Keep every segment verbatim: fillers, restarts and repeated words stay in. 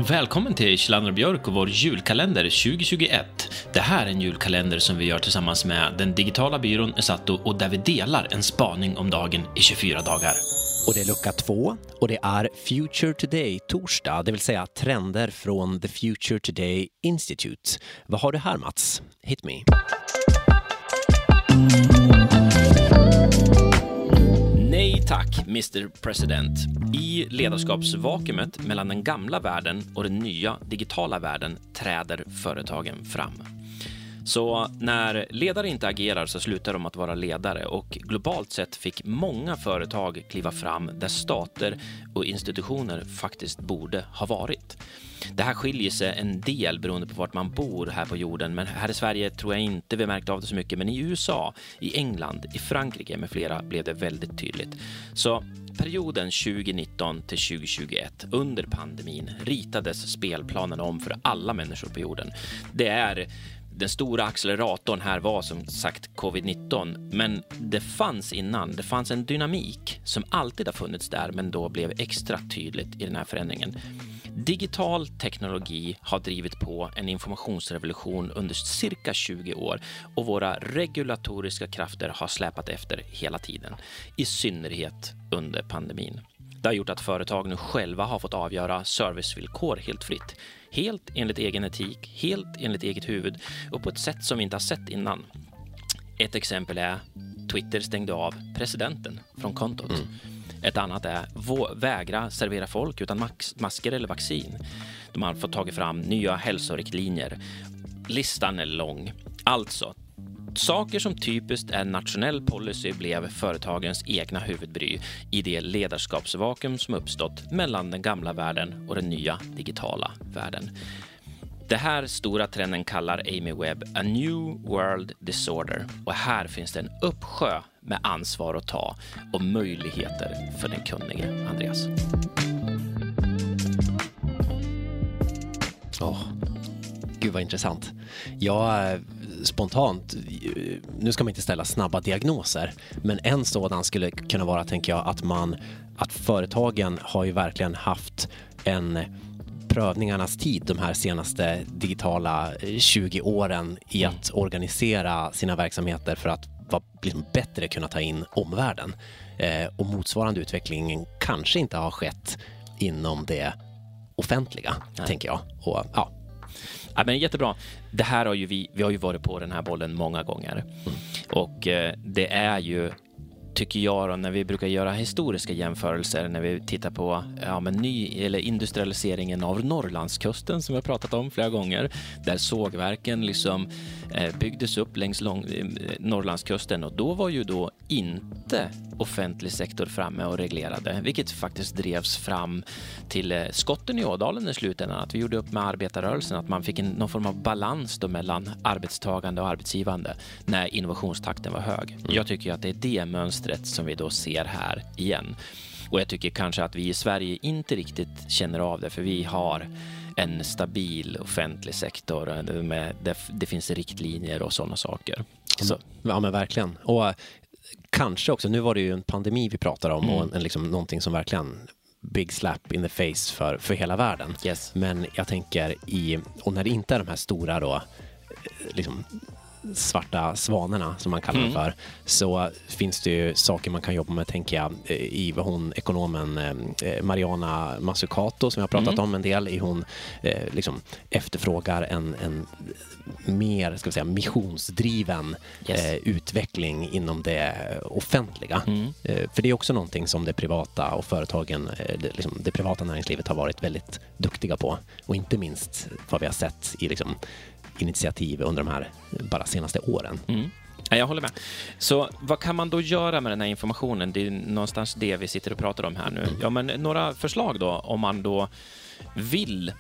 Välkommen till Kjellander och Björk och vår julkalender tjugohundratjugoett. Det här är en julkalender som vi gör tillsammans med den digitala byrån Esato och där vi delar en spaning om dagen i tjugofyra dagar. Och det är lucka två och det är Future Today torsdag, det vill säga trender från The Future Today Institute. Vad har du här, Mats? Hit me. Nej tack, mister President. I ledarskapsvakuumet mellan den gamla världen och den nya digitala världen träder företagen fram. Så när ledare inte agerar så slutar de att vara ledare, och globalt sett fick många företag kliva fram där stater och institutioner faktiskt borde ha varit. Det här skiljer sig en del beroende på vart man bor här på jorden, men här i Sverige tror jag inte vi märkt av det så mycket, men i U S A, i England, i Frankrike med flera blev det väldigt tydligt. Så perioden tjugonitton till tjugohundratjugoett under pandemin ritades spelplanen om för alla människor på jorden. Det är Den stora acceleratorn här var som sagt covid nitton, men det fanns innan, det fanns en dynamik som alltid har funnits där, men då blev extra tydligt i den här förändringen. Digital teknologi har drivit på en informationsrevolution under cirka tjugo år, och våra regulatoriska krafter har släpat efter hela tiden, i synnerhet under pandemin. Det har gjort att företag nu själva har fått avgöra servicevillkor helt fritt. Helt enligt egen etik, helt enligt eget huvud och på ett sätt som vi inte har sett innan. Ett exempel är Twitter stängde av presidenten från kontot. Mm. Ett annat är vå- vägra servera folk utan max- masker eller vaccin. De har fått tagit fram nya hälsoriktlinjer. Listan är lång. Alltså, saker som typiskt är nationell policy blev företagens egna huvudbry i det ledarskapsvakuum som uppstått mellan den gamla världen och den nya digitala världen. Det här stora trenden kallar Amy Webb A New World Disorder, och här finns det en uppsjö med ansvar att ta och möjligheter för den kunnige Andreas. Åh, oh, gud vad intressant. Jag spontant, nu ska man inte ställa snabba diagnoser, men en sådan skulle kunna vara, tänker jag, att man att företagen har ju verkligen haft en prövningarnas tid de här senaste digitala tjugo åren i att organisera sina verksamheter för att vara liksom bättre kunna ta in omvärlden. Eh, och motsvarande utveckling kanske inte har skett inom det offentliga, Nej. tänker jag. Och ja, Ja, men jättebra. Det här har ju vi, vi har ju varit på den här bollen många gånger. Mm. Och eh, det är ju, tycker jag då, när vi brukar göra historiska jämförelser, när vi tittar på ja, men ny, eller industrialiseringen av Norrlandskusten som vi har pratat om flera gånger, där sågverken liksom eh, byggdes upp längs lång, eh, Norrlandskusten, och då var ju då inte offentlig sektor framme och reglerade, vilket faktiskt drevs fram till eh, skotten i Ådalen i slutändan, att vi gjorde upp med arbetarrörelsen, att man fick en, någon form av balans då mellan arbetstagande och arbetsgivande när innovationstakten var hög. Mm. Jag tycker att det är det mönstret som vi då ser här igen. Och jag tycker kanske att vi i Sverige inte riktigt känner av det, för vi har en stabil offentlig sektor med, det, det finns riktlinjer och sådana saker. Så. Ja, men verkligen. Och kanske också, nu var det ju en pandemi vi pratar om, mm. och en, liksom, någonting som verkligen big slap in the face för, för hela världen. Yes. Men jag tänker, i, och när det inte är de här stora då, liksom svarta svanerna som man kallar mm. för, så finns det ju saker man kan jobba med, tänker jag, i hon ekonomen eh, Mariana Mazzucato som jag har pratat mm. om en del, i hon eh, liksom efterfrågar en, en mer, ska vi säga, missionsdriven yes. eh, utveckling inom det offentliga. Mm. Eh, för det är också någonting som det privata och företagen, eh, det, liksom, det privata näringslivet har varit väldigt duktiga på, och inte minst vad vi har sett i liksom initiativ under de här bara senaste åren. Mm. Ja, jag håller med. Så vad kan man då göra med den här informationen? Det är någonstans det vi sitter och pratar om här nu. Mm. Ja, men några förslag då, om man då vill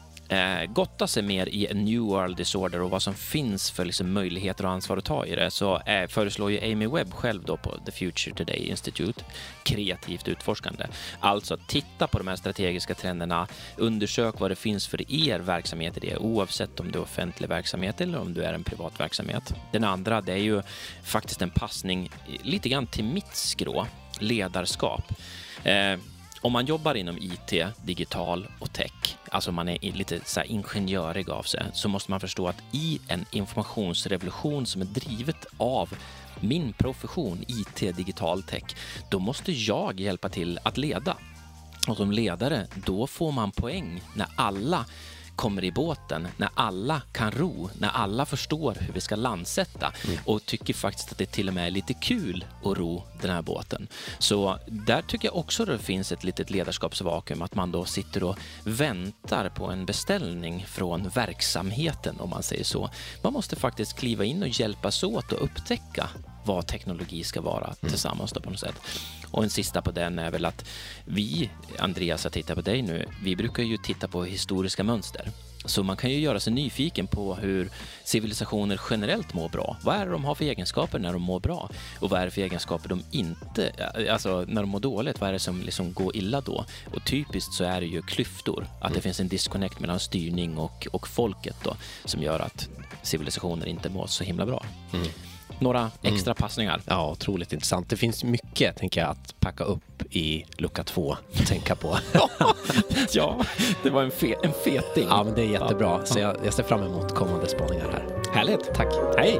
eh, gotta sig mer i en New World Disorder och vad som finns för liksom möjligheter och ansvar att ta i det, så eh, föreslår ju Amy Webb själv då på The Future Today Institute kreativt utforskande. Alltså titta på de här strategiska trenderna, undersök vad det finns för er verksamhet i det, oavsett om du är offentlig verksamhet eller om du är en privat verksamhet. Den andra, det är ju faktiskt en passning lite grann till mitt skrå, ledarskap. Eh, om man jobbar inom I T, digital och tech, alltså man är lite så här ingenjörig av sig, så måste man förstå att i en informationsrevolution som är drivet av min profession, I T, digital tech, då måste jag hjälpa till att leda. Och som ledare, då får man poäng när alla kommer i båten, när alla kan ro, när alla förstår hur vi ska landsätta mm. och tycker faktiskt att det till och med är lite kul att ro den här båten. Så där tycker jag också att det finns ett litet ledarskapsvakuum, att man då sitter och väntar på en beställning från verksamheten, om man säger så. Man måste faktiskt kliva in och hjälpas åt och upptäcka vad teknologi ska vara mm. tillsammans då på något sätt. Och en sista på den är väl att vi, Andreas, jag tittar på dig nu, vi brukar ju titta på historiska mönster. Så man kan ju göra sig nyfiken på hur civilisationer generellt mår bra. Vad är det de har för egenskaper när de mår bra? Och vad är det för egenskaper de inte, alltså när de mår dåligt, vad är det som liksom går illa då? Och typiskt så är det ju klyftor, att mm. det finns en disconnect mellan styrning och, och folket då, som gör att civilisationer inte mår så himla bra. Mm. Några extra mm. passningar. Ja, otroligt intressant. Det finns mycket, tänker jag, att packa upp i lucka två och tänka på. Ja, det var en, fe- en feting. Ja, men det är jättebra. Ja. Så jag, jag ser fram emot kommande spaningar här. Härligt. Tack. Hej.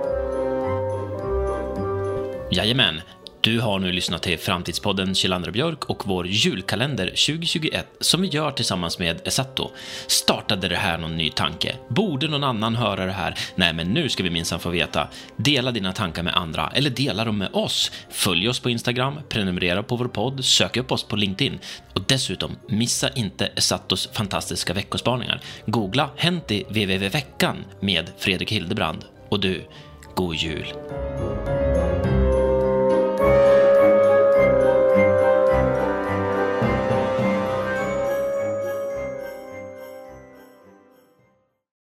Jajamän. Du har nu lyssnat till Framtidspodden Kjellander och Björk och vår julkalender tjugo tjugoett som vi gör tillsammans med Esato. Startade det här någon ny tanke? Borde någon annan höra det här? Nej, men nu ska vi minsann få veta. Dela dina tankar med andra eller dela dem med oss. Följ oss på Instagram, prenumerera på vår podd, sök upp oss på LinkedIn och dessutom missa inte Esatos fantastiska veckospaningar. Googla Hänt i www-veckan med Fredrik Hildebrand. Och du, god jul!